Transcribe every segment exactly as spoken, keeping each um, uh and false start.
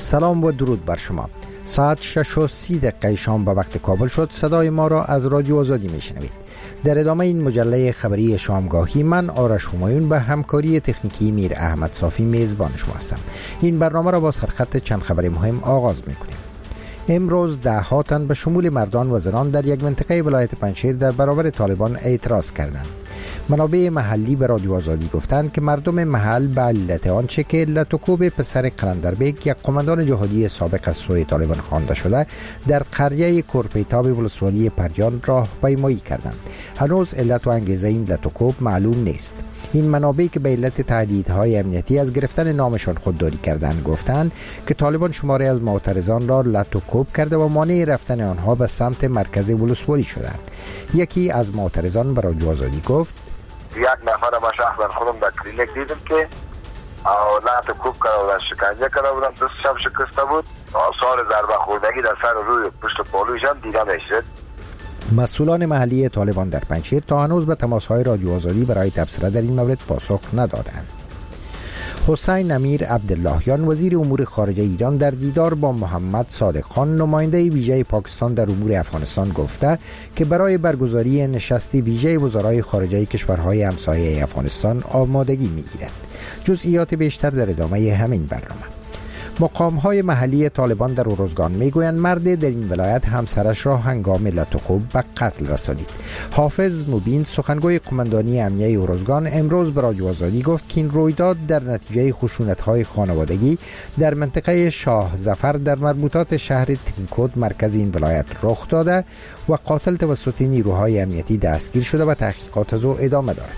سلام و درود بر شما. ساعت شش و سی دقیقه شام به وقت کابل شد. صدای ما را از رادیو آزادی میشنوید. در ادامه این مجله خبری شامگاهی من آرش همایون به همکاری تکنیکی میر احمد صافی میزبان شما هستم. این برنامه را با سرخط چند خبر مهم آغاز میکنیم. امروز ده ها تن به شمول مردان و زنان در یک منطقه ولایت پنجشیر در برابر طالبان اعتراض کردند. منابع محلی به رادیو آزادی گفتند که مردم محل به علت آنچه که لتوکوب پسر قلندربیک یک قماندان جهادی سابق از سوی طالبان خوانده شده در قریه کورپیتاب ولسوالی پریان راهپیمایی کردند. هنوز علت و انگیزه این لتوکوب معلوم نیست. این منابع که به علت تهدیدهای امنیتی از گرفتن نامشان خودداری کردند گفتند که طالبان شماری از معترضان را لتوکوب کرده و مانع رفتن آنها به سمت مرکز ولسوالی شدند. یکی از معترضان به رادیو آزادی گفت: یک نفر ما شخصا خودم در کلینیک دیدم که لتوکوب کرده و شکنجه کرده بودم، دستشم شکسته بود، آثار ضربه خوردگی در سر و روی پشت پالوشم دیده میشد. مسئولان محلی طالبان در پنجشیر تا هنوز به تماس‌های رادیو آزادی برای تبصره در این مورد پاسخ ندادند. حسین امیر عبداللهیان وزیر امور خارجه ایران در دیدار با محمد صادق خان نماینده ویژه پاکستان در امور افغانستان گفته که برای برگزاری نشست ویژه وزرای خارجه کشورهای همسایه افغانستان آمادگی می‌گیرد. جزئیات بیشتر در ادامه همین برنامه. مقام‌های محلی طالبان در اروزگان میگویند مرد در این ولایت همسرش را هنگام لتوکوب به قتل رسانید. حافظ مبین سخنگوی قماندانی امنیه اروزگان امروز به رادیو آزادی گفت که این رویداد در نتیجه خشونت‌های خانوادگی در منطقه شاه ظفر در مربوطات شهر ترینکوت مرکز این ولایت رخ داده و قاتل توسط نیروهای امنیتی دستگیر شده و تحقیقات از او ادامه دارد.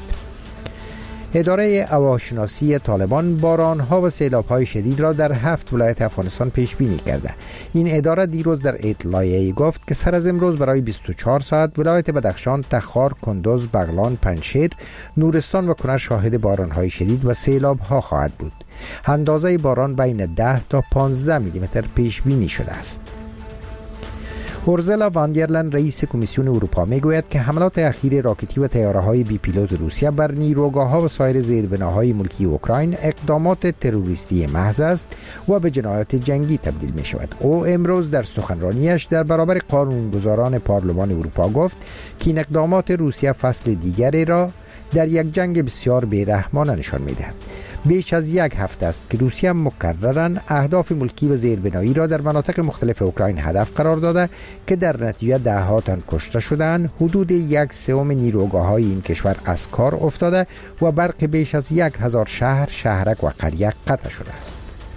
اداره هواشناسی طالبان باران‌ها و سیلاب‌های شدید را در هفت ولایت افغانستان پیش بینی کرده. این اداره دیروز در اطلاعیه‌ای گفت که سر از امروز برای بیست و چهار ساعت ولایت بدخشان، تخار، کندوز، بغلان، پنجشیر، نورستان و کنر شاهد باران‌های شدید و سیلاب‌ها خواهد بود. اندازه باران بین ده تا پانزده میلیمتر پیش بینی شده است. اورزلا واندرلن رئیس کمیسیون اروپا میگوید که حملات اخیر راکتی و طیاره‌های بی پیلوت روسیه بر نیروگاه‌ها و سایر زیربناهای ملکی اوکراین اقدامات تروریستی محض است و به جنایات جنگی تبدیل می شود. او امروز در سخنرانیش در برابر قانونگذاران پارلمان اروپا گفت که این اقدامات روسیه فصل دیگری را در یک جنگ بسیار بی‌رحمانه نشان می‌دهد. بیش از یک هفته است که روسیه مکرراً اهداف ملکی و زیربنایی را در مناطق مختلف اوکراین هدف قرار داده که در نتیجه ده ها تن کشته شدند. حدود یک سوم نیروگاه‌های این کشور از کار افتاده و برق بیش از یک هزار شهر، شهرک و قریه قطع شده است.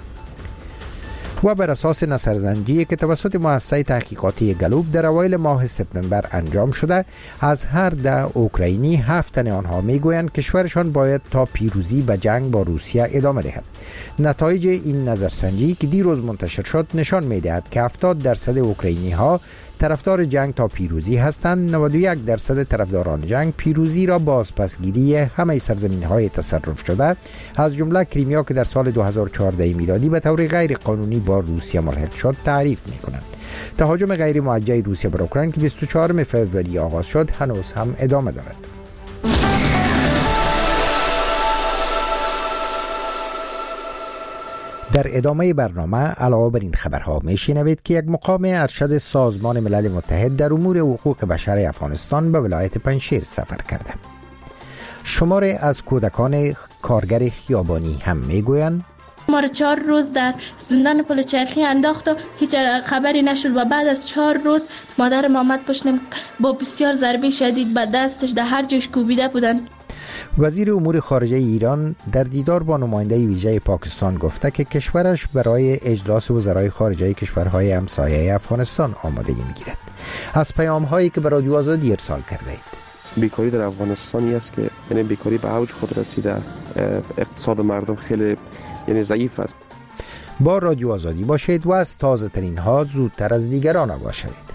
و بر اساس نظرسنجی که توسط مؤسسه تحقیقاتی گلوب در اوایل ماه سپتامبر انجام شده، از هر ده اوکراینی هفت تن آنها میگویند کشورشان باید تا پیروزی به جنگ با روسیه ادامه دهد. نتایج این نظرسنجی که دیروز منتشر شد نشان میدهد که هفتاد درصد اوکراینی ها طرفدار جنگ تا پیروزی هستند، نود و یک درصد طرفداران جنگ پیروزی را بازپسگیری همه سرزمین‌های تصرف شده از جمله کریمیا که در سال دو هزار و چهارده میلادی به طور غیر قانونی با روسیه ملحق شد تعریف می‌کنند. تهاجم غیر موجه روسیه بر اوکراین که بیست و چهارم فوریه آغاز شد هنوز هم ادامه دارد. در ادامه برنامه علاوه بر این خبرها میشنوید که یک مقام ارشد سازمان ملل متحد در امور حقوق بشر افغانستان به ولایت پنجشیر سفر کرده. شماری از کودکان کارگر خیابانی هم میگویند ما را چهار روز در زندان پل چرخی انداخت و هیچ خبری نشد و بعد از چهار روز مادرم آمد پشتم با بسیار ضربه شدید به دستش در هر جوش کوبیده بودند. وزیر امور خارجه ایران در دیدار با نماینده ویژه پاکستان گفته که کشورش برای اجلاس وزرای خارجه کشورهای همسایه افغانستان آمادگی میگیرد. از پیام‌هایی که به رادیو آزادی ارسال کرده اید: بیکاری در افغانستانی است که یعنی بیکاری به اوج خود رسیده، اقتصاد مردم خیلی یعنی ضعیف است. با رادیو آزادی باشید و از تازه ترین ها زودتر از دیگران آگاه شوید.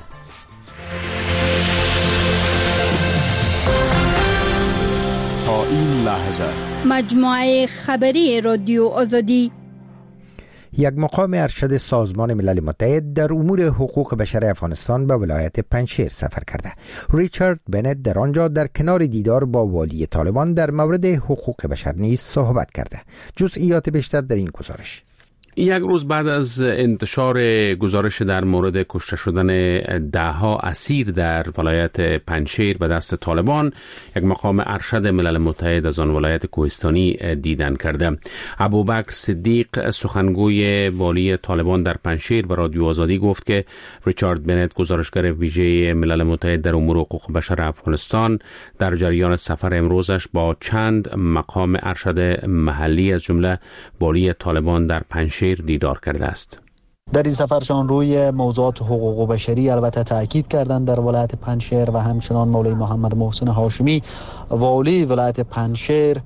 تا این لحظه مجموعه خبری رادیو آزادی. یک مقام ارشد سازمان ملل متحد در امور حقوق بشر افغانستان به ولایت پنجشیر سفر کرده. ریچارد بنت در آنجا در کنار دیدار با والی طالبان در مورد حقوق بشر نیز صحبت کرده. جزئیات بیشتر در این گزارش. یک روز بعد از انتشار گزارش در مورد کشته شدن دهها اسیر در ولایت پنجشیر به دست طالبان، یک مقام ارشد ملل متحد از آن ولایت کوهستانی دیدن کرده. ابوبکر صدیق سخنگوی والی طالبان در پنجشیر به رادیو آزادی گفت که ریچارد بنت گزارشگر ویژه ملل متحد در امور حقوق بشر افغانستان در جریان سفر امروزش با چند مقام ارشد محلی از جمله والی طالبان در پنجشیر دیدار کرده است. در این سفرشان روی موضوعات حقوق بشری البته تاکید کردند در ولایت پنجشیر و همچنان مولوی محمد محسن هاشمی والی ولایت پنجشیر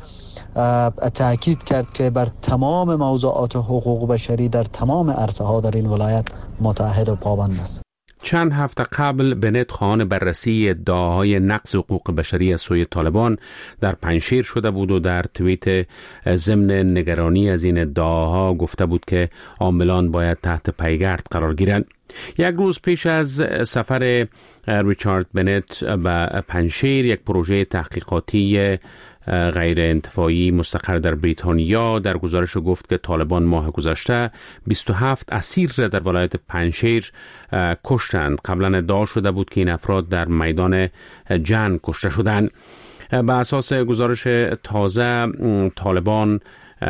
تاکید کرد که بر تمام موضوعات حقوق بشری در تمام عرصه ها در این ولایت متحد و پابند است. چند هفته قبل بنت خواهان بررسی ادعاهای نقض حقوق بشری از سوی طالبان در پنجشیر شده بود و در توییت ضمن نگرانی از این ادعاها گفته بود که عاملان باید تحت پیگرد قرار گیرند. یک روز پیش از سفر ریچارد بنت به پنجشیر، یک پروژه تحقیقاتی غیر انتفاعی مستقر در بریتانیا در گزارش گفت که طالبان ماه گذشته بیست و هفت اسیر را در ولایت پنجشیر کشتند. قبلا ادعا شده بود که این افراد در میدان جنگ کشته شدند. به اساس گزارش تازه، طالبان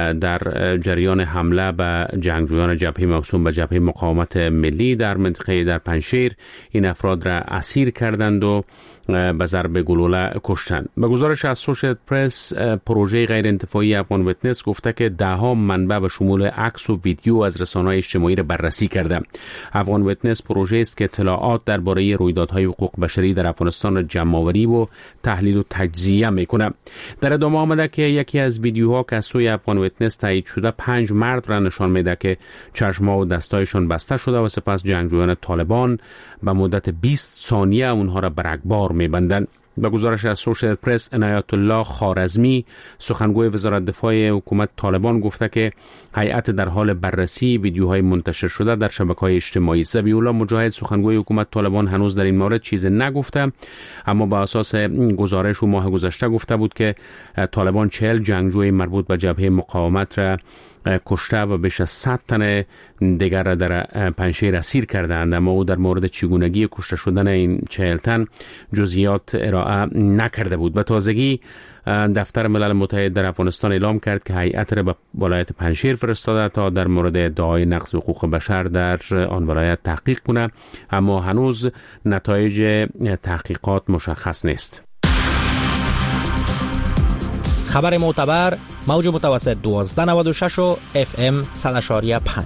در جریان حمله به جنگجویان جبهه موسوم به جبهه مقاومت ملی در منطقه در پنجشیر این افراد را اسیر کردند و به ضرب گلوله کشتند. به گزارش از سوشیت پرس، پروژه غیر انتفاعی افغان ویتنس گفته که ده ها منبع به شمول عکس و ویدیو از رسانه‌های اجتماعی را بررسی کرده. افغان ویتنس پروژه است که اطلاعات درباره رویدادهای حقوق بشری در افغانستان را جمع‌آوری و تحلیل و تجزیه میکنه. در ادامه آمده که یکی از ویدیوها که از سوی افغان ویتنس تایید شده پنج مرد را نشان میده که چشم‌ها و دستایشان بسته شده و سپس جنگجویان طالبان به مدت بیست ثانیه اونها را به رگبار میبندند. به گزارش از سوشیت پرس، عنایت الله خوارزمی سخنگوی وزارت دفاع حکومت طالبان گفته که هیئت در حال بررسی ویدیوهای منتشر شده در شبکه‌های اجتماعی. ذبیح الله مجاهد سخنگوی حکومت طالبان هنوز در این مورد چیزی نگفته، اما با اساس گزارش او ماه گذشته گفته بود که طالبان چهل جنگجوی مربوط به جبهه مقاومت را کشته و بیش از صد تن دیگر را در پنجشیر اسیر کردند، اما او در مورد چگونگی کشته شدن این چهل تن جزئیات ارائه نکرده بود. به تازگی دفتر ملل متحد در افغانستان اعلام کرد که هیئت را به ولایت پنجشیر فرستاده تا در مورد ادعای نقض حقوق بشر در آن ولایت تحقیق کنه، اما هنوز نتایج تحقیقات مشخص نیست. خبر معتبر، موج متوسط دوازده نود و شش و اف ام صد و پنج.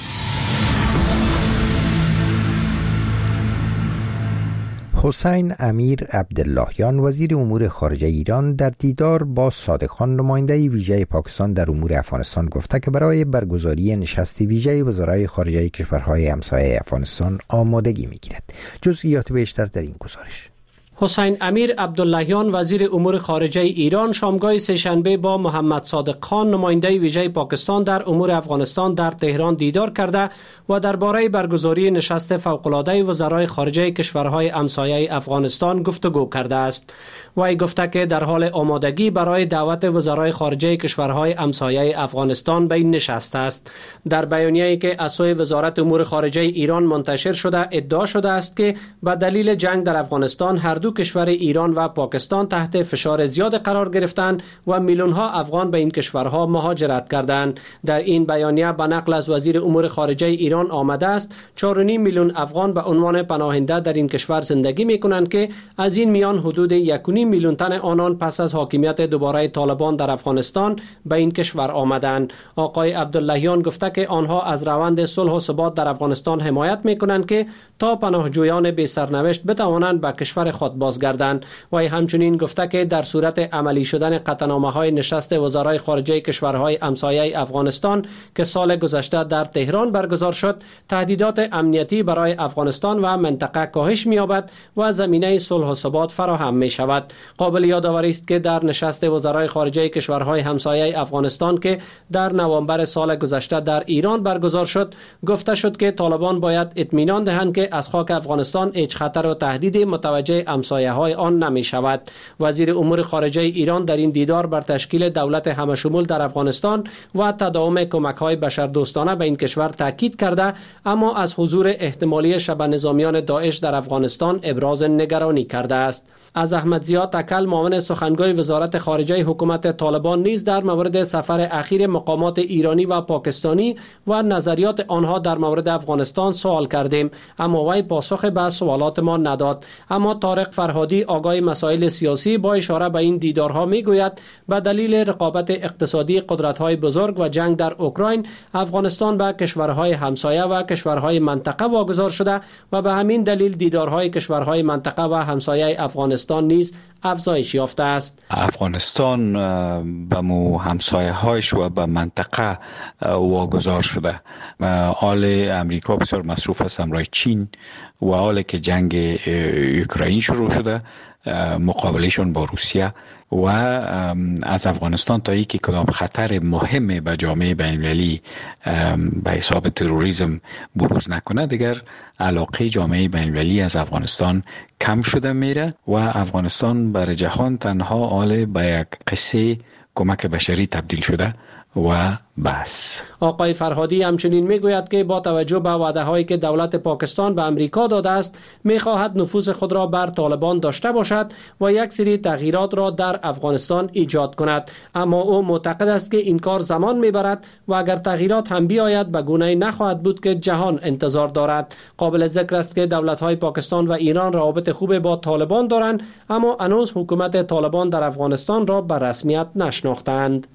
حسین امیر عبداللهیان وزیر امور خارجه ایران در دیدار با صادق خان نماینده ویژه پاکستان در امور افغانستان گفته که برای برگزاری نشست ویژه وزرای خارجه کشورهای همسایه افغانستان آمادگی می‌گیرد. جزئیات بیشتر در این گزارش. حسین امیر عبداللهیان وزیر امور خارجه ایران شامگاه سه‌شنبه با محمد صادق خان نماینده ویژه پاکستان در امور افغانستان در تهران دیدار کرده و درباره برگزاری نشست فوق‌العاده وزرای خارجه کشورهای همسایه افغانستان گفتگو کرده است. وی گفته که در حال آمادگی برای دعوت وزرای خارجه کشورهای همسایه افغانستان به این نشست است. در بیانیه‌ای که از سوی وزارت امور خارجه ایران منتشر شده ادعا شده است که به دلیل جنگ در افغانستان هر دو کشور ایران و پاکستان تحت فشار زیاد قرار گرفتند و میلیون ها افغان به این کشورها مهاجرت کردند. در این بیانیه به نقل از وزیر امور خارجه ایران آمده است چهار و نیم میلیون افغان به عنوان پناهنده در این کشور زندگی می‌کنند که از این میان حدود یک و نیم میلیون تن آنان پس از حاکمیت دوباره طالبان در افغانستان به این کشور آمدند. آقای عبداللهیان گفته که آنها از روند صلح و ثبات در افغانستان حمایت می‌کنند که تا پناهجویان بی سرنوشت بتوانند به کشور خود بازگردند. و همچنین گفته که در صورت عملی شدن قطعنامه‌های نشست وزرای خارجه کشورهای همسایه افغانستان که سال گذشته در تهران برگزار شد، تهدیدات امنیتی برای افغانستان و منطقه کاهش می‌یابد و زمینه صلح و ثبات فراهم می‌شود. قابل یادآوری است که در نشست وزرای خارجه کشورهای همسایه افغانستان که در نوامبر سال گذشته در ایران برگزار شد، گفته شد که طالبان باید اطمینان دهند که از خاک افغانستان هیچ خطر و تهدید متوجه همسایه‌های آن نمی شود. وزیر امور خارجه ایران در این دیدار بر تشکیل دولت همشمول در افغانستان و تداوم کمک‌های بشردوستانه به این کشور تاکید کرده، اما از حضور احتمالی شبه نظامیان داعش در افغانستان ابراز نگرانی کرده است. از احمد ضیا تکل، معاون سخنگوی وزارت خارجه حکومت طالبان، نیز در مورد سفر اخیر مقامات ایرانی و پاکستانی و نظریات آنها در مورد افغانستان سوال کردیم، اما وی پاسخ به سوالات ما نداد. اما طارق فرهادی، آگاه مسائل سیاسی، با اشاره به این دیدارها میگوید به دلیل رقابت اقتصادی قدرت‌های بزرگ و جنگ در اوکراین، افغانستان به کشورهای همسایه و کشورهای منطقه واگذار شده و به همین دلیل دیدارهای کشورهای منطقه و همسایه افغانستان نیز افزایش یافته است. افغانستان به مو همسایه هایش و به منطقه واگذار شده. حال امریکا بسیار مصروف است همراه چین و حالی که جنگ اوکراین شروع شده، مقابلشون با روسیه و از افغانستان تا اینکه کدام خطر مهم به جامعه بین‌المللی به حساب تروریسم بروز نکنه، دیگر علاقه جامعه بین‌المللی از افغانستان کم شده میره و افغانستان برای جهان تنها حال به یک قصه کمک بشری تبدیل شده و بس. آقای فرهادی همچنین میگوید که با توجه به وعده هایی که دولت پاکستان به امریکا داده است، میخواهد نفوذ خود را بر طالبان داشته باشد و یک سری تغییرات را در افغانستان ایجاد کند، اما او معتقد است که این کار زمان میبرد و اگر تغییرات هم بیاید به گونه‌ای نخواهد بود که جهان انتظار دارد. قابل ذکر است که دولت های پاکستان و ایران روابط خوب با طالبان دارند، اما هنوز حکومت طالبان در افغانستان را به رسمیت نشناختند.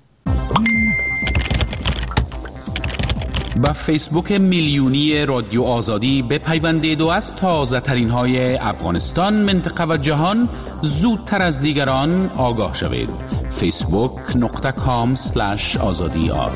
با فیسبوک میلیونی رادیو آزادی بپیوندید و از تازه ترین های افغانستان، منطقه و جهان زودتر از دیگران آگاه شوید. فیسبوک نقطه کام سلش آزادی آر.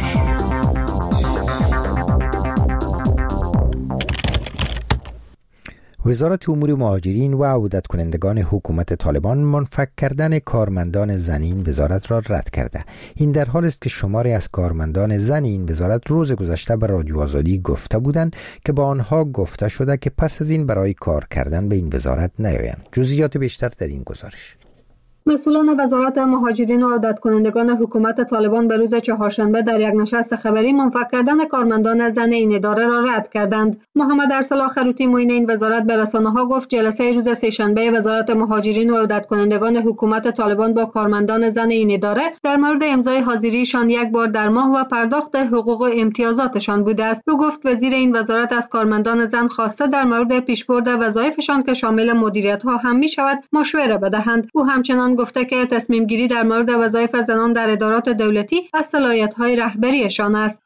وزارت امور مهاجرین و عودت کنندگان حکومت طالبان منفک کردن کارمندان زن این وزارت را رد کرده. این در حال است که شماری از کارمندان زن این وزارت روز گذشته به رادیو آزادی گفته بودند که با آنها گفته شده که پس از این برای کار کردن به این وزارت نیایند. جزئیات بیشتر در این گزارش. مسئولان وزارت مهاجرین و عودت کنندگان حکومت طالبان به روز چهارشنبه در یک نشست خبری منفک کردن کارمندان زن این اداره را رد کردند. محمد ارسلا خروتی، معین این وزارت، به رسانه‌ها گفت جلسه روز سه‌شنبه وزارت مهاجرین و عودت کنندگان حکومت طالبان با کارمندان زن این اداره در مورد امضای حاضریشان یک بار در ماه و پرداخت حقوق و امتیازاتشان بوده است. او گفت وزیر این وزارت از کارمندان زن خواسته در مورد پیشبرد وظایفشان که شامل مدیریت‌ها هم می‌شود مشوره بدهند. او همچنین گفته که تصمیم گیری در مورد وظایف زنان در ادارات دولتی از صلاحیت‌های رهبریشان است.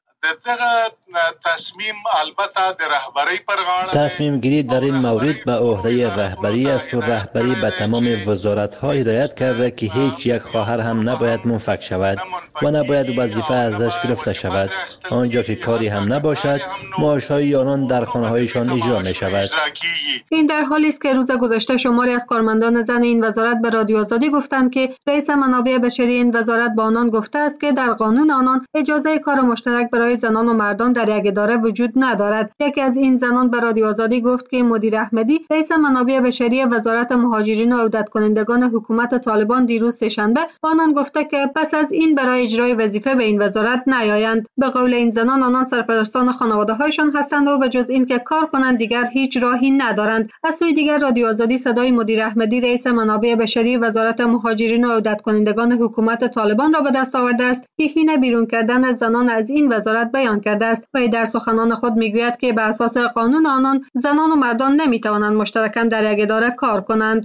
تصمیم البته در رهبری پرغاړه تصمیم گیری در این مورد به عهده رهبری است و رهبری به تمام وزارت‌ها هدایت کرده که هیچ یک خواهر هم نباید منفک شود و نباید وظیفه ازش گرفته شود. آنجا که کاری هم نباشد، معاشهای آنان در خانه‌هایشان اجرا می‌شود. این در حالی است که روز گذشته شماری از کارمندان زن این وزارت به رادیو آزادی گفتند که رئیس منابع بشری این وزارت با آنان گفته است که در قانون آنان اجازه کار مشترک برای زنان و مردان در یک اداره وجود ندارد. یکی از این زنان به رادیو آزادی گفت که مدیر احمدی، رئیس منابع بشری وزارت مهاجرین و عودت کنندگان حکومت طالبان، دیروز سه‌شنبه آنان گفته که پس از این برای اجرای وظیفه به این وزارت نیایند. به قول این زنان، آنان سرپرستان خانواده‌هایشان هستند و به جز این که کار کنند دیگر هیچ راهی ندارند. از سوی دیگر رادیو آزادی صدای مدیر احمدی، رئیس منابع بشری وزارت مهاجرین و عودت کنندگان حکومت طالبان را به دست آورده است که حین بیرون کردن از زنان از این وزارت بیان کرده است و در سخنان خود میگوید که به اساس قانون آنان زنان و مردان نمیتوانند مشترکاً در یک اداره کار کنند.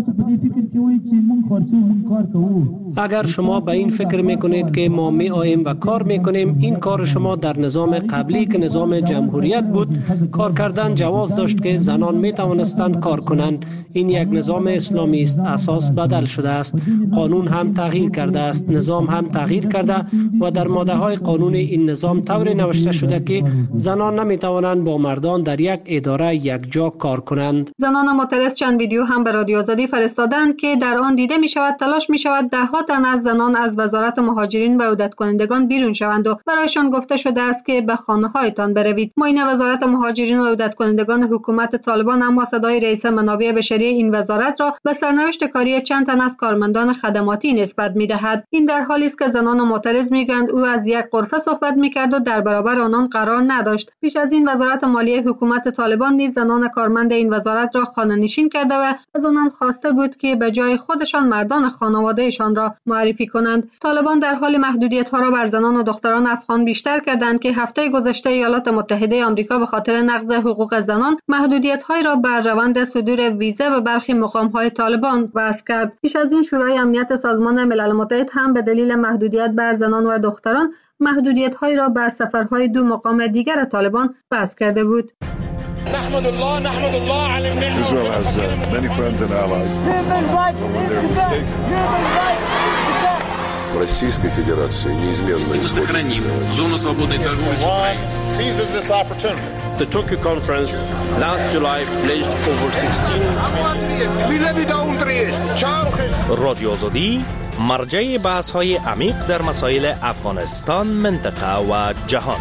اگر شما به این فکر میکنید که ما می آییم و کار میکنیم، این کار شما در نظام قبلی که نظام جمهوریت بود کار کردن جواز داشت که زنان میتوانستند کار کنند. این یک نظام اسلامی است، اساس بدل شده است، قانون هم تغییر کرده است، نظام هم تغییر کرده و در ماده های قانون این نظام طوری نوشته شده که زنان نمیتوانند با مردان در یک اداره یک جا کار کنند. زنان معترض چند ویدیو هم به رادیو آزادی فرستادند که در آن دیده می شود تلاش می شود ده ها ها تن از زنان از وزارت مهاجرین و عودت کنندگان بیرون شوند و برایشان گفته شده است که به خانه هایتان بروید. معین وزارت مهاجرین و عودت کنندگان حکومت طالبان اما صدای رئیس منابع بشری این وزارت را به سرنوشت کاری چند تن از کارمندان خدماتی نسبت می‌دهد. این در حالی است که زنان معترض می‌گویند او از یک غرفه صحبت می‌کرد و در برابر آنان قرار نداشت. پیش از این وزارت مالیه حکومت طالبان نیز زنان کارمند این وزارت را خانه‌نشین کرده و از آنان خواسته بود که به جای خودشان مردان خانواده‌شان را معرفی کنند. طالبان در حال محدودیت‌ها را بر زنان و دختران افغان بیشتر کردند که هفته گذشته ایالات متحده آمریکا به خاطر نقض حقوق زنان محدودیت‌هایی را بر روند صدور ویزا به برخی مقام‌های طالبان وضع کرد. پیش از این شورای امنیت سازمان ملل متحد هم به دلیل محدودیت بر زنان و دختران محدودیت‌هایی را بر سفرهای دو مقام دیگر طالبان وضع کرده بود. نحمد الله نحمد الله على النعمة. Israel has uh, many friends and allies. But when they're mistaken. Российской Федерации неизменно сохраним зону свободной торговли с Украиной. Seizes this opportunity. The Tokyo conference last July pledged over sixteen. رادیو آزادی مرجع بحث‌های عمیق در مسائل افغانستان، منطقه و جهان.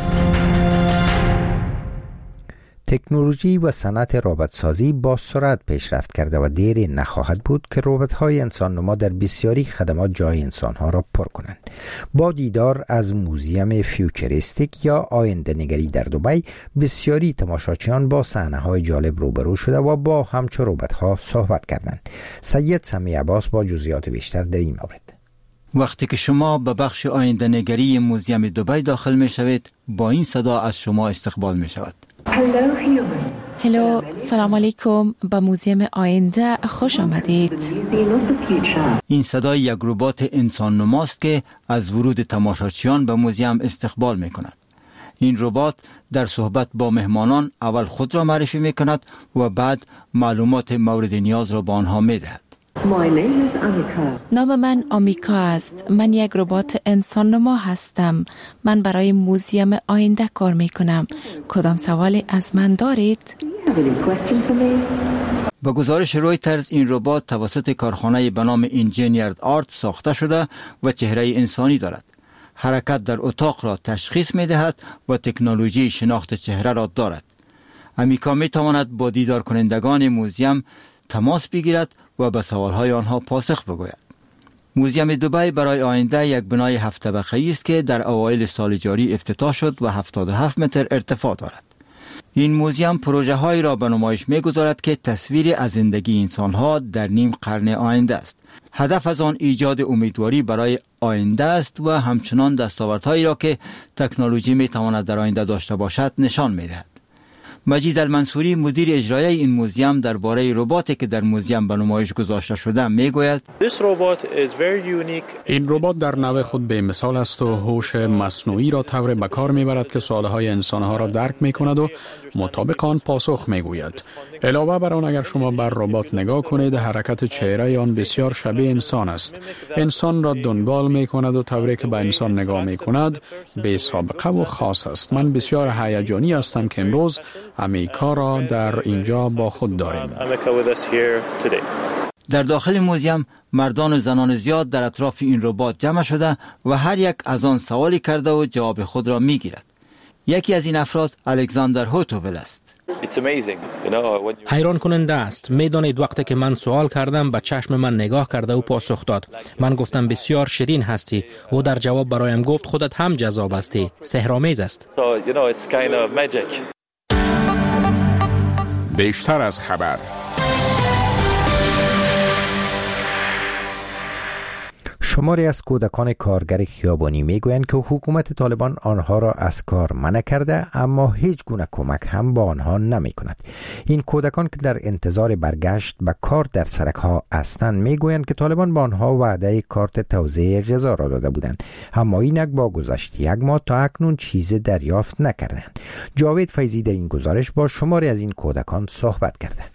تکنولوژی و صنعت ربات‌سازی با سرعت پیشرفت کرده و دیر نخواهد بود که ربات‌های انسان‌نما در بسیاری خدمات جای انسان‌ها را پر کنند. با دیدار از موزیم فیوچریستیک یا آینده نگری در دبی، بسیاری تماشاچیان با صحنه‌های جالب روبرو شده و با همچو ربات‌ها صحبت کردند. سید سمی عباس با جزئیات بیشتر در این مورد. وقتی که شما به بخش آینده نگری موزیم دبی داخل می شوید، با این صدا از شما استقبال می شود. هلو، سلام علیکم، به موزیم آینده خوش آمدید. این صدای یک ربات انسان نماست که از ورود تماشاچیان به موزیم استقبال می کند. این ربات در صحبت با مهمانان اول خود را معرفی می کند و بعد معلومات مورد نیاز را به آنها می دهد. نام من آمیکا است. من یک ربات انسان نما هستم. من برای موزیم آینده کار می کنم. کدام سوالی از من دارید؟ با گزارش رویترز، این ربات توسط کارخانه به نام انجینیرد آرت ساخته شده و چهره انسانی دارد. حرکت در اتاق را تشخیص می دهد و تکنولوژی شناخت چهره را دارد. آمیکا می تواند با دیدار کنندگان موزیم تماس بگیرد و به سوالهای آنها پاسخ بگوید. موزیم دبی برای آینده یک بنای هفت طبقه‌ای است که در اوایل سال جاری افتتاح شد و هفتاد و هفت متر ارتفاع دارد. این موزیم پروژه هایی را به نمایش می‌گذارد که تصویری از زندگی انسان‌ها در نیم قرن آینده است. هدف از آن ایجاد امیدواری برای آینده است و همچنان دستاوردهایی را که تکنولوژی می‌تواند در آینده داشته باشد نشان می‌دهد. مجید المنصوری، مدیر اجرایی این موزیم، درباره رباتی که در موزیم به نمایش گذاشته شده میگوید: این ربات در نوع خود به مثال است و هوش مصنوعی را طور به کار میبرد که سوالهای انسانها را درک میکند و مطابق آن پاسخ میگوید. علاوه بر آن، اگر شما بر ربات نگاه کنید، حرکت چهره آن بسیار شبیه انسان است. انسان را دنبال میکند و طوری که به انسان نگاه میکند به سابقه و خاص است. من بسیار هیجانی هستم که امروز آمیکا را در اینجا با خود داریم. در داخل موزیم مردان و زنان زیاد در اطراف این ربات جمع شده و هر یک از آن سوالی کرده و جواب خود را میگیرد. یکی از این افراد الکساندر هوتوول است. حیران کننده است. میدانید وقتی که من سوال کردم به چشم من نگاه کرده و پاسخ داد. من گفتم بسیار شیرین هستی. او در جواب برایم گفت خودت هم جذاب هستی. سحرآمیز است. بیشتر از خبر. شماری از کودکان کارگر خیابانی میگویند که حکومت طالبان آنها را از کار منع کرده، اما هیچ گونه کمک هم با آنها نمی کند. این کودکان که در انتظار برگشت به کار در سرک ها هستند میگویند که طالبان با آنها وعده کارت توزیع جزا را داده بودند، اما اینک با گذشت یک ماه تا اکنون چیز دریافت نکردند. جاوید فیضی در این گزارش با شماری از این کودکان صحبت کرده.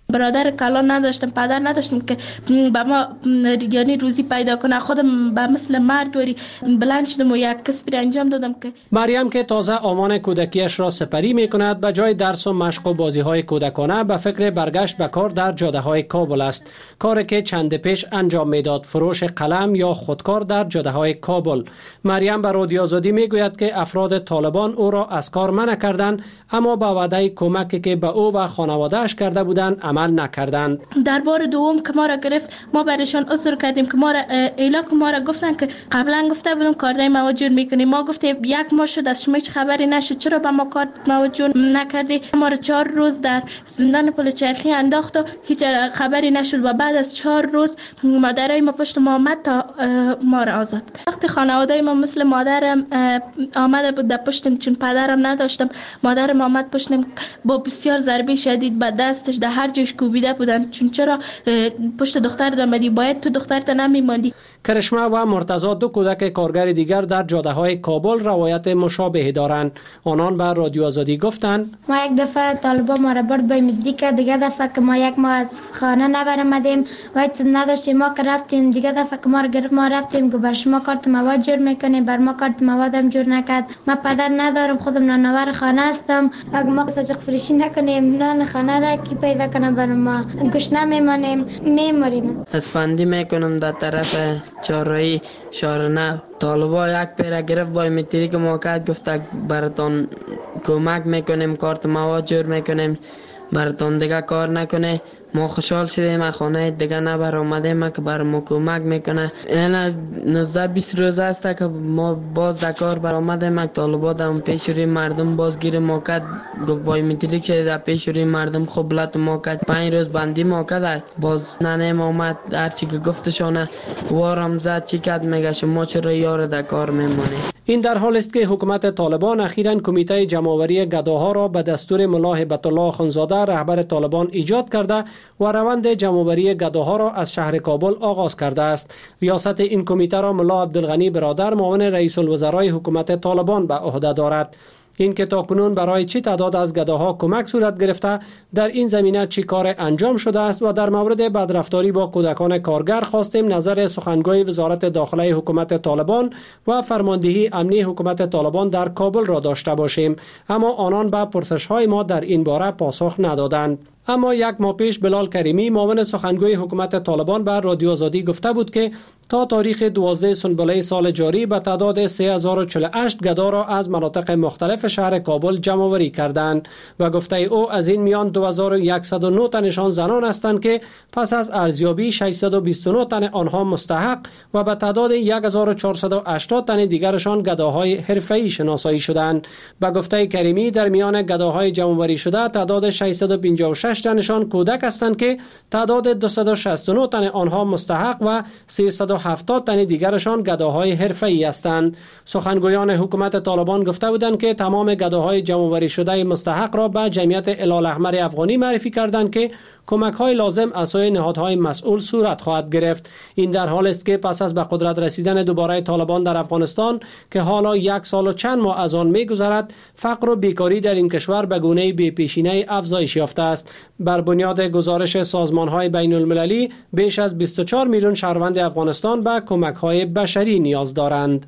برادر کلان نداشتم، پدر نداشتم که به ما یعنی روزی پیدا کنه. خودم به مثل مرد وری بلند شدم و یک کسبی انجام دادم. که مریم که تازه آمان کودکیش را سپری می کند، به جای درس و مشق و بازی های کودکانه به فکر برگشت به کار در جاده های کابل است. کاری که چند پیش انجام میداد، فروش قلم یا خودکار در جاده های کابل. مریم به رادیو آزادی می گوید که افراد طالبان او را از کار منع کردند، اما با وعده کمکی که به او و خانواده‌اش کرده بودند عمل نکردند. در بار دوم که ما را گرفت، ما برایشان عذر کردیم که ما را ایلا که ما را گفتن که قبلا گفته بودم کاردای مواد جور میکنیم. ما گفتیم یک ماه شد از شما هیچ خبری نشد، چرا به ما کارت مواد جور نکردی؟ ما را چهار روز در زندان پل چرخی انداخت و هیچ خبری نشد و بعد از چهار روز مادرای ما پشت ما آمد تا ما را آزاد کرد. وقتی خانواده ما مثل مادرم آمده بود در پشتم، چون پدرم نداشتم، مادرم آمد پشتم با بسیار ضربه شدید به دستش در هر جایش کوبیده بودن. چون چرا پشت دختر آمدی؟ باید تو دخترت نمیماندی. کرشمه و مرتضی دو کودک کارگر دیگر در جاده های کابل روایت مشابهی دارند. آنان به رادیو آزادی گفتند ما یک دفعه طالبان ما را برد به مدرک، دیگه دفعه که ما یک ما از خانه نبرمدیم و هیچ نداشتیم، ما که رفتیم دیگه دفعه که ما را گرفت ما رفتیم که بر شما کارت مواد جور میکنیم، بر ما کارت موادم جور نکرد. ما پدر ندارم، خودم نانآور خانه هستم. اگه ما ساجق فروشی نکنیم، نان خانه را کی پیدا کنه بر ما؟ گشنه میمانیم، میمریم. اسپندی میکنم در طرف چهارراهی شارنه. طالبا یک پیره گرفت وای میتری که موقع گفت براتون کمک میکنیم، کارت مواد جور میکنیم، براتون دیگه کار نکنه. ما خوشحال شدیم، خانه دیگه نبر آمدیم که بر ما کمک میکنه. این نوزده بیست روز است که ما باز در کار بر آمدیم. طالبا در پیش روی مردم باز گیر ما کرد، گفت وای میتری که در پیش روی مردم خوب لط ما کرد. پنج روز بندی ما کرد، باز ننیم آمد، هرچی که گفتشانه وارم زد. چی کرد؟ میگه شما چرا یار در کار میمونی؟ این در حال است که حکومت طالبان اخیراً کمیته جمع‌آوری گداها را به دستور ملا هبت الله اخوندزاده رهبر طالبان ایجاد کرده و روند جمع‌آوری گداها را از شهر کابل آغاز کرده است. ریاست این کمیته را ملا عبدالغنی برادر معاون رئیس الوزرای حکومت طالبان به عهده دارد. این که تاکنون برای چه تعداد از گداها کمک صورت گرفته، در این زمینه چی کار انجام شده است و در مورد بدرفتاری با کودکان کارگر خواستیم نظر سخنگوی وزارت داخله حکومت طالبان و فرماندهی امنی حکومت طالبان در کابل را داشته باشیم، اما آنان به پرسش‌های ما در این باره پاسخ ندادند. اما یک ماه پیش بلال کریمی معاون سخنگوی حکومت طالبان به رادیو آزادی گفته بود که تا تاریخ دوازده سنبله سال جاری به تعداد سه هزار و چهل و هشت گدا را از مناطق مختلف شهر کابل جمع‌آوری کردند و گفته او از این میان دو هزار و صد و نه تنشان زنان هستند که پس از ارزیابی ششصد و بیست و نه تن آنها مستحق و به تعداد هزار و چهارصد و هشتاد تن دیگرشان گداهای حرفه‌ای شناسایی شدند. به گفته کریمی در میان گداهای جمع‌آوری شده تعداد ششصد و پنجاه و شش تنشان کودک هستند که تعداد دویست و شصت و نه تن آنها مستحق و سیصد و هفتاد تن دیگرشان گداهای حرفه‌ای هستند. سخنگویان حکومت طالبان گفته بودند که تمام گداهای جمع‌آوری شده مستحق را به جمعیت هلال احمر افغانی معرفی کردند که کمک‌های لازم از سوی نهادهای مسئول صورت خواهد گرفت. این در حال است که پس از به قدرت رسیدن دوباره طالبان در افغانستان که حالا یک سال و چند ماه از آن می‌گذرد، فقر و بیکاری در این کشور به گونه‌ای بی‌پیشینه افزایش یافته است. بر بنیاد گزارش سازمان‌های بین‌المللی بیش از بیست و چهار میلیون شهروند افغانستان به کمک‌های بشری نیاز دارند.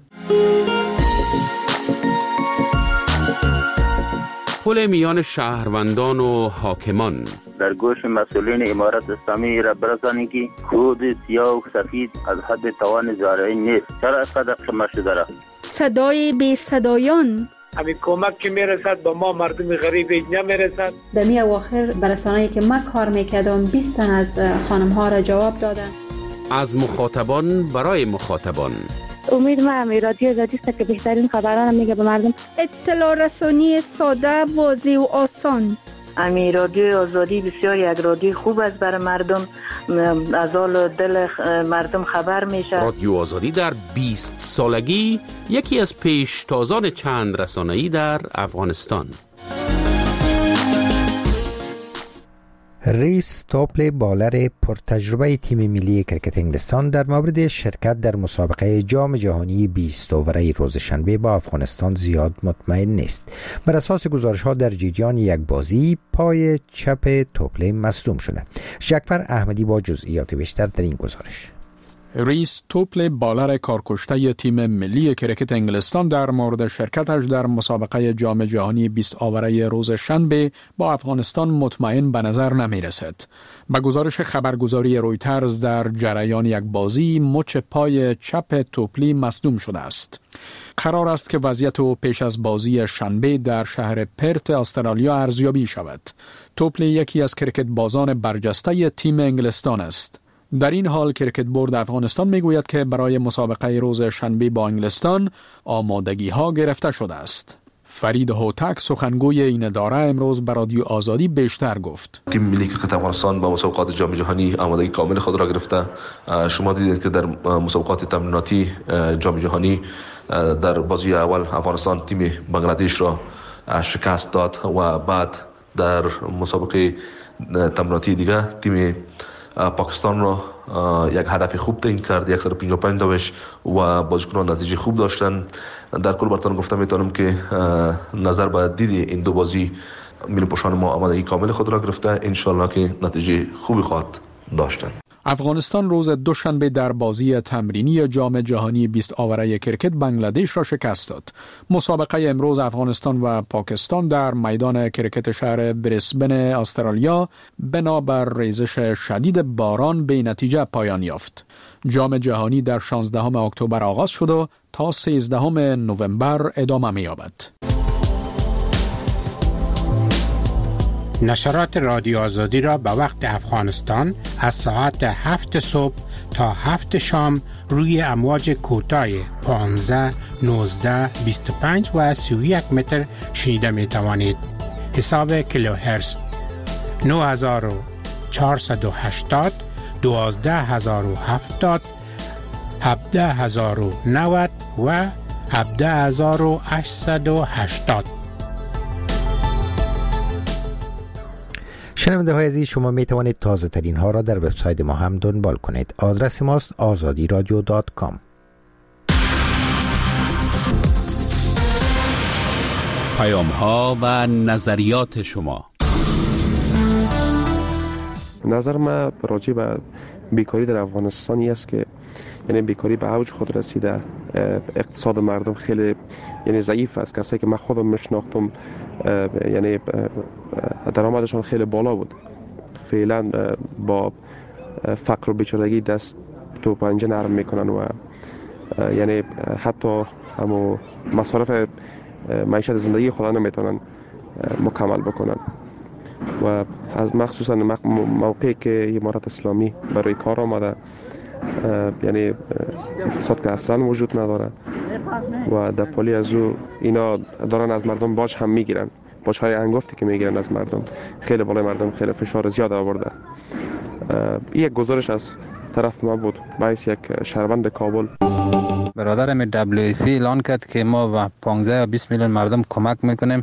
پل میان شهروندان و حاکمان در گوش مسئولین امارت اسلامی را برسانید که خود سیاه و سفید از حد توان زارعی نیست. چرا اینقدر قمه شده را؟ صدای بی صدایان همین کمک که میرسد به ما مردم غریب نمیرسد. در می اواخر برسانه‌ای که من کار میکردم بیست تن از خانم ها را جواب دادن. از مخاطبان برای مخاطبان. امید ما هم رادیو آزادی است که بهترین خبران میگه به مردم. اطلاع رسانی ساده، واضح و آسان. امی رادیو آزادی بسیار یک رادیو خوب است برای مردم، از حال دل مردم خبر میشه. رادیو آزادی در بیست سالگی یکی از پیشتازان چند رسانه‌ای در افغانستان. ریس توپل بالر پرتجربه تیم ملی کرکت انگلستان در مورد شرکت در مسابقه جام جهانی بیست اووره روز شنبه با افغانستان زیاد مطمئن نیست. بر اساس گزارش‌ها در جریان یک بازی پای چپ توپل مصدوم شده. جعفر احمدی با جزئیات بیشتر در این گزارش. ریس توپل بالر کارکشته تیم ملی کرکت انگلستان در مورد شرکتش در مسابقه جام جهانی بیست اووره روز شنبه با افغانستان مطمئن به نظر نمی رسد. به گزارش خبرگزاری رویترز در جریان یک بازی مچ پای چپ توپلی مصدوم شده است. قرار است که وضعیت او پیش از بازی شنبه در شهر پرت استرالیا ارزیابی شود. توپلی یکی از کرکت بازان برجسته تیم انگلستان است. در این حال کرکت بورد افغانستان میگوید که برای مسابقه روز شنبه با انگلستان آمادگی ها گرفته شده است. فرید هوتک سخنگوی این اداره امروز به رادیو آزادی بیشتر گفت. تیم ملی کرکت افغانستان با مسابقات جام جهانی آمادگی کامل خود را گرفته. شما دیدید که در مسابقات تمریناتی جام جهانی در بازی اول افغانستان تیم بنگلادش را شکست داد و بعد در مسابقه تمریناتی دیگه تیم پاکستان را یک هدف خوب تعیین کرد، صد و پنجاه و پنج داشت و بازیکنان نتیجه خوب داشتن. در کل برتون گفته میتونم که نظر به دید این دو بازی ملی پوشان ما آمادگی کامل خود را گرفته، انشالله که نتیجه خوبی خواهد داشتن. افغانستان روز دوشنبه در بازی تمرینی جام جهانی بیست اووره کرکت بنگلادش را شکست داد. مسابقه امروز افغانستان و پاکستان در میدان کرکت شهر بریسبن استرالیا بنابر ریزش شدید باران به نتیجه پایان یافت. جام جهانی در شانزدهم اکتبر آغاز شد و تا سیزدهم نوامبر ادامه می‌یابد. نشرات رادیو آزادی را به وقت افغانستان از ساعت هفت صبح تا هفت شام روی امواج کوتاه پانزده، نوزده، بیست و پنج و سی و یک متر شنیده می توانید. حساب کیلوهرتز نه هزار و چهارصد و هشتاد، دوازده هزار و هفتاد، هفده هزار و نود و هفده هزار و هشتصد و هشتاد. شنونده های عزیز، شما می توانید تازه ترین ها را در وبسایت ما هم دنبال کنید. آدرس ماست آزادی رادیو دات کام. پیام ها و نظریات شما. نظر من راجع به بیکاری در افغانستانی است که یعنی بیکاری به اوج خود رسیده، اقتصاد مردم خیلی یعنی ضعیف است. کسایی که من خودم میشناختم یعنی درآمدشان خیلی بالا بود، فعلا با فقر و بیچارگی دست تو پنجه نرم میکنن و یعنی حتی همو مصارف معیشت زندگی خود نمیتونن مکمل بکنن و از مخصوصا موقعی که امارت اسلامی برای کار آمده، یعنی اقتصاد که اصلا وجود نداره و در پالی از او اینا دارن از مردم باج هم میگیرن، باج های انگفتی که میگیرن از مردم خیلی بالای مردم خیلی فشار زیاد آورده. این یک گزارش از طرف ما بود باعث یک شهروند کابل. برادرم دبلیو اف اعلان کرد که ما و پانزده یا بیست میلیون مردم کمک میکنیم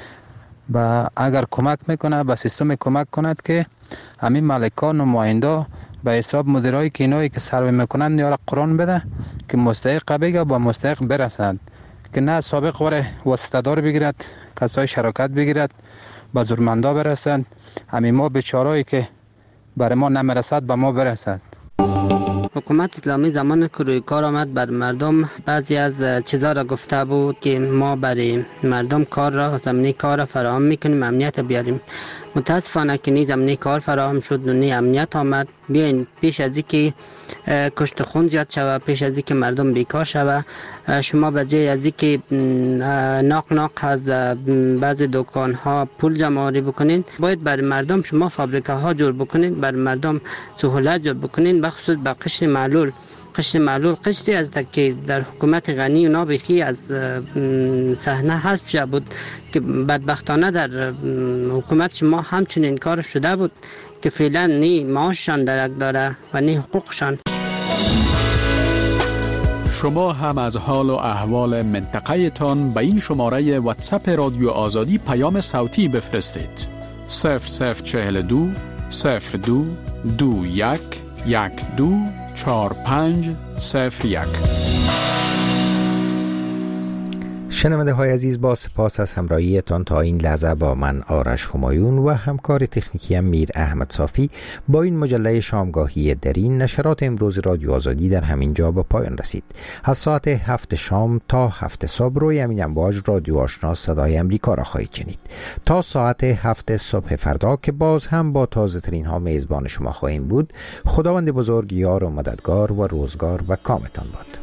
و اگر کمک میکنه به سیستم کمک کند که همین مالکان و نماینده به حساب مدیرایی که اینایی که سروی میکنن یا قرآن بده که مستحق بگه با مستحق برسند، که نه سابق وره واسطه‌دار بگیرد، کسای شراکت بگیرد به زورمندا برسند، همین ما بیچارهایی که برای ما نمیرسد به ما برسد. حکومت اسلامی زمان که روی کار آمد بر مردم بعضی از چیزا را گفته بود که ما برای مردم کار را زمینه کار را فراهم میکنیم، امنیت بیاریم. متاسفانه که نی زمینه کار فراهم شد و نی امنیت آمد. بیاین پیش از اینکه کشت خون زیاد شود، پیش از اینکه مردم بیکار شود، شما به جای از اینکه ناق ناق از بعضی دکان ها پول جمع آوری بکنین، باید برای مردم شما فابریکه ها جور بکنین، برای مردم سهولت جور بکنین، بخصوص به قشر معلول. قشر معلول قشری از که در حکومت غنی و نابخی از صحنه حذف شده بود که بدبختانه در حکومت شما همچنین کار شده بود که فعلا نی معاششان درک داره و نی حقوقشان. شما هم از حال و احوال منطقه تان به این شماره واتساپ رادیو آزادی پیام صوتی بفرستید. صفر صفر چهل و دو صفر دو دو یک یک دو چهار پنج صفر یک. شنونده های عزیز، با سپاس از همراهیتان تا این لحظه با من آرش همایون و همکار تکنیکی میر احمد صافی با این مجله شامگاهی درین نشرات امروز رادیو آزادی در همین جا به پایان رسید. از ساعت هفت شام تا هفت صبح روی همین امواج رادیو آشنا صدای امریکا را خواهید شنید. تا ساعت هفت صبح فردا که باز هم با تازه ترین ها میزبان شما خواهیم بود. خداوند بزرگ یار و مددگار و روزگار و کامتان باد.